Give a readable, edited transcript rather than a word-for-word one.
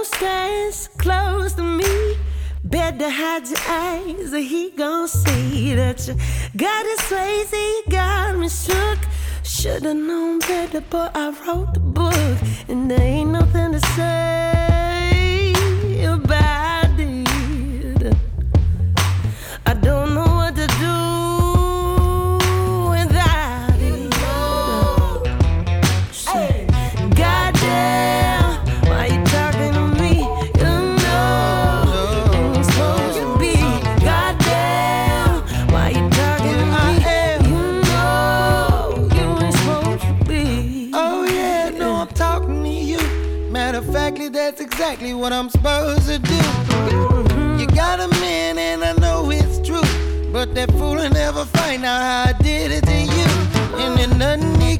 stands close to me. Better hide your eyes or he gon' see that you got it crazy, got me shook. Should've known better, but I wrote the book, and there ain't nothing to say about it. I don't know what to do without it. Hey. Goddamn, why you talking to me? You know you ain't supposed to be. Goddamn, why you talking to me? You know you ain't supposed to be. Oh yeah, no, I'm talking to you. Matter of factly, that's exactly what I'm supposed to do. You got a man and I know it's true, but that fool will never find out how I did it to you. And there's nothing he